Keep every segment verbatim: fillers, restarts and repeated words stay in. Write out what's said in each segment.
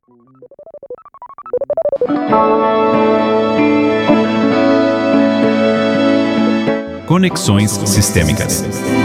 Conexões Sistêmicas.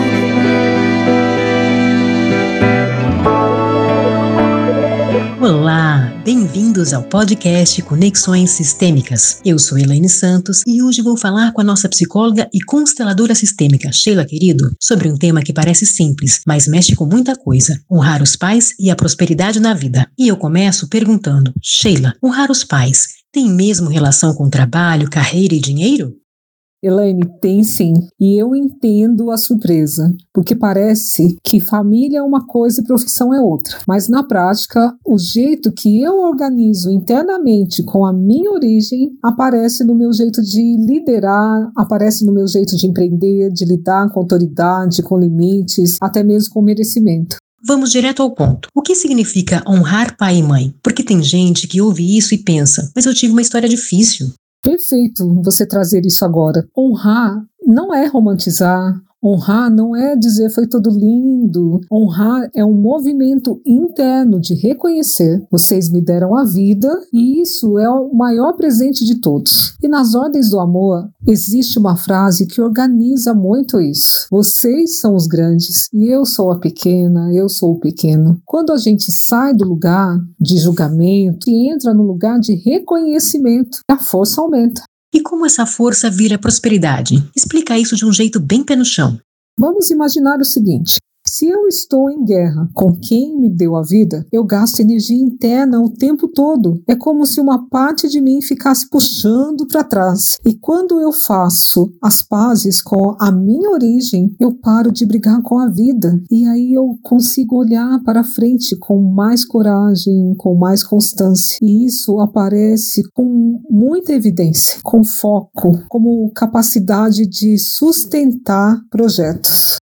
Olá, bem-vindos ao podcast Conexões Sistêmicas. Eu sou Elaine Santos e hoje vou falar com a nossa psicóloga e consteladora sistêmica, Sheila Querido, sobre um tema que parece simples, mas mexe com muita coisa: honrar os pais e a prosperidade na vida. E eu começo perguntando, Sheila, honrar os pais tem mesmo relação com trabalho, carreira e dinheiro? Elaine, tem sim, e eu entendo a surpresa, porque parece que família é uma coisa e profissão é outra, mas na prática, o jeito que eu organizo internamente com a minha origem aparece no meu jeito de liderar, aparece no meu jeito de empreender, de lidar com autoridade, com limites, até mesmo com merecimento. Vamos direto ao ponto. O que significa honrar pai e mãe? Porque tem gente que ouve isso e pensa, mas eu tive uma história difícil. Perfeito você trazer isso agora. Honrar não é romantizar, honrar não é dizer foi tudo lindo. Honrar é um movimento interno de reconhecer. Vocês me deram a vida e isso é o maior presente de todos. E nas ordens do amor existe uma frase que organiza muito isso. Vocês são os grandes e eu sou a pequena, eu sou o pequeno. Quando a gente sai do lugar de julgamento e entra no lugar de reconhecimento, a força aumenta. E como essa força vira prosperidade? Explica isso de um jeito bem pé no chão. Vamos imaginar o seguinte: se eu estou em guerra com quem me deu a vida, eu gasto energia interna o tempo todo. É como se uma parte de mim ficasse puxando para trás. E quando eu faço as pazes com a minha origem, eu paro de brigar com a vida. E aí eu consigo olhar para frente com mais coragem, com mais constância. E isso aparece com muita evidência, com foco, como capacidade de sustentar projetos.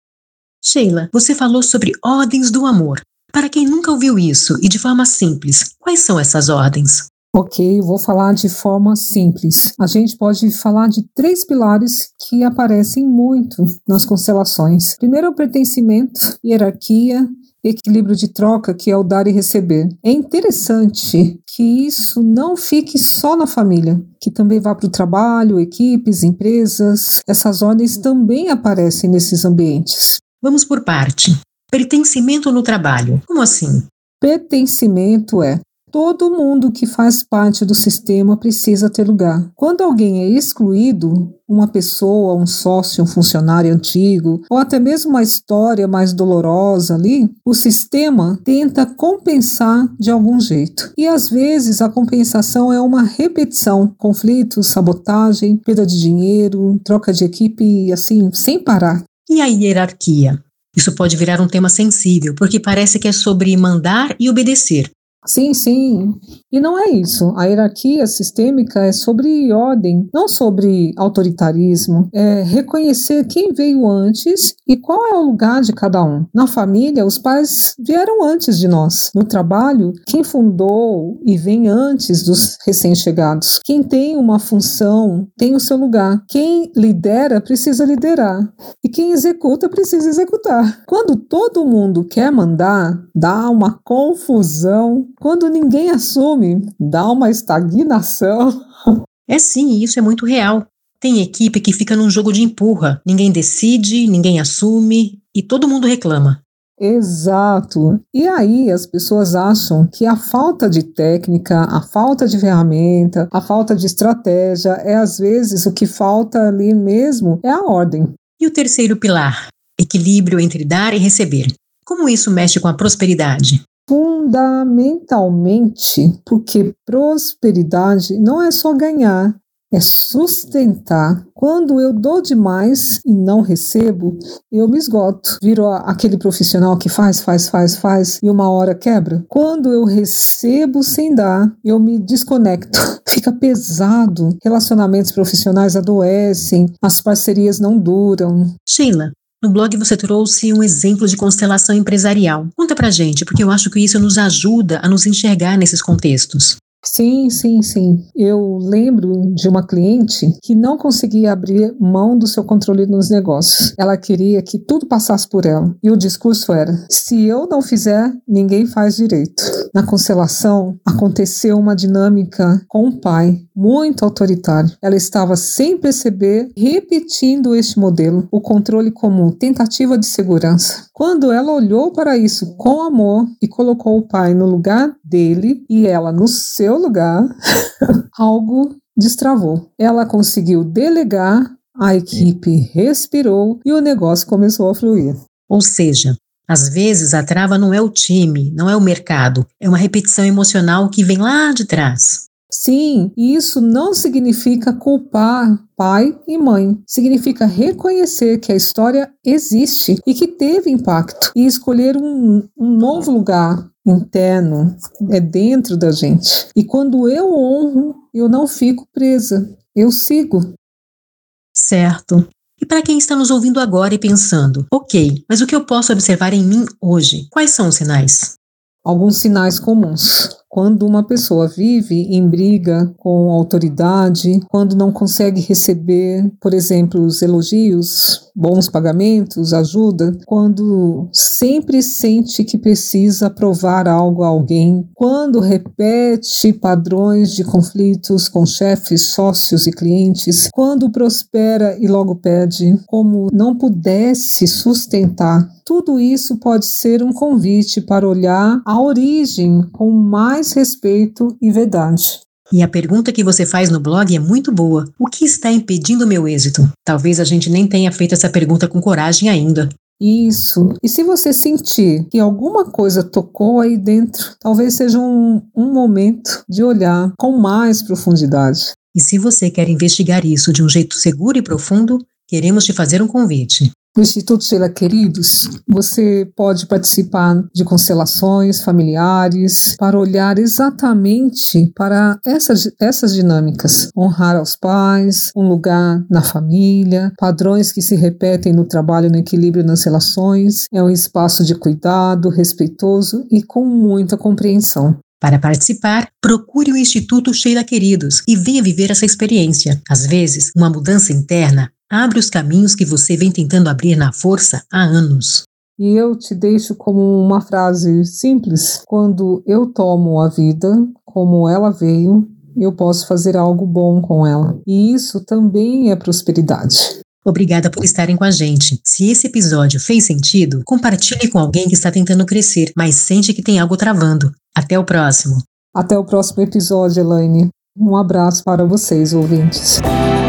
Sheila, você falou sobre ordens do amor. Para quem nunca ouviu isso e de forma simples, quais são essas ordens? Ok, vou falar de forma simples. A gente pode falar de três pilares que aparecem muito nas constelações. Primeiro é o pertencimento, hierarquia, equilíbrio de troca, que é o dar e receber. É interessante que isso não fique só na família, que também vá para o trabalho, equipes, empresas. Essas ordens também aparecem nesses ambientes. Vamos por parte. Pertencimento no trabalho. Como assim? Pertencimento é: todo mundo que faz parte do sistema precisa ter lugar. Quando alguém é excluído, uma pessoa, um sócio, um funcionário antigo, ou até mesmo uma história mais dolorosa ali, o sistema tenta compensar de algum jeito. E às vezes a compensação é uma repetição: conflitos, sabotagem, perda de dinheiro, troca de equipe, assim, sem parar. E a hierarquia? Isso pode virar um tema sensível, porque parece que é sobre mandar e obedecer. Sim, sim. E não é isso. A hierarquia sistêmica é sobre ordem, não sobre autoritarismo. É reconhecer quem veio antes e qual é o lugar de cada um. Na família, os pais vieram antes de nós. No trabalho, quem fundou e vem antes dos recém-chegados. Quem tem uma função tem o seu lugar. Quem lidera precisa liderar. E quem executa precisa executar. Quando todo mundo quer mandar, dá uma confusão. Quando ninguém assume, dá uma estagnação. É sim, isso é muito real. Tem equipe que fica num jogo de empurra. Ninguém decide, ninguém assume e todo mundo reclama. Exato. E aí as pessoas acham que a falta de técnica, a falta de ferramenta, a falta de estratégia é às vezes o que falta ali mesmo é a ordem. E o terceiro pilar? Equilíbrio entre dar e receber. Como isso mexe com a prosperidade? Fundamentalmente, porque prosperidade não é só ganhar, é sustentar. Quando eu dou demais e não recebo, eu me esgoto. Viro aquele profissional que faz, faz, faz, faz e uma hora quebra. Quando eu recebo sem dar, eu me desconecto. Fica pesado. Relacionamentos profissionais adoecem, as parcerias não duram. Sheila, no blog você trouxe um exemplo de constelação empresarial. Conta pra gente, porque eu acho que isso nos ajuda a nos enxergar nesses contextos. Sim, sim, sim. Eu lembro de uma cliente que não conseguia abrir mão do seu controle nos negócios. Ela queria que tudo passasse por ela. E o discurso era: se eu não fizer, ninguém faz direito. Na constelação, aconteceu uma dinâmica com o pai, muito autoritário. Ela estava sem perceber, repetindo este modelo, o controle como tentativa de segurança. Quando ela olhou para isso com amor e colocou o pai no lugar dele e ela no seu lugar, algo destravou. Ela conseguiu delegar, a equipe respirou e o negócio começou a fluir. Ou seja, às vezes a trava não é o time, não é o mercado, é uma repetição emocional que vem lá de trás. Sim, e isso não significa culpar pai e mãe. Significa reconhecer que a história existe e que teve impacto e escolher um, um novo lugar interno, é dentro da gente. E quando eu honro, eu não fico presa, eu sigo. Certo. E para quem está nos ouvindo agora e pensando, ok, mas o que eu posso observar em mim hoje? Quais são os sinais? Alguns sinais comuns. Quando uma pessoa vive em briga com a autoridade, quando não consegue receber, por exemplo, os elogios, bons pagamentos, ajuda, quando sempre sente que precisa provar algo a alguém, quando repete padrões de conflitos com chefes, sócios e clientes, quando prospera e logo perde, como não pudesse sustentar. Tudo isso pode ser um convite para olhar a origem com mais respeito e verdade. E a pergunta que você faz no blog é muito boa. O que está impedindo o meu êxito? Talvez a gente nem tenha feito essa pergunta com coragem ainda. Isso. E se você sentir que alguma coisa tocou aí dentro, talvez seja um, um momento de olhar com mais profundidade. E se você quer investigar isso de um jeito seguro e profundo, queremos te fazer um convite. No Instituto Sheila Queridos, você pode participar de constelações familiares para olhar exatamente para essas, essas dinâmicas. Honrar aos pais, um lugar na família, padrões que se repetem no trabalho, no equilíbrio nas relações. É um espaço de cuidado, respeitoso e com muita compreensão. Para participar, procure o Instituto Sheila Queridos e venha viver essa experiência. Às vezes, uma mudança interna abre os caminhos que você vem tentando abrir na força há anos. E eu te deixo como uma frase simples: quando eu tomo a vida como ela veio, eu posso fazer algo bom com ela. E isso também é prosperidade. Obrigada por estarem com a gente. Se esse episódio fez sentido, compartilhe com alguém que está tentando crescer, mas sente que tem algo travando. Até o próximo. Até o próximo episódio, Elaine. Um abraço para vocês, ouvintes.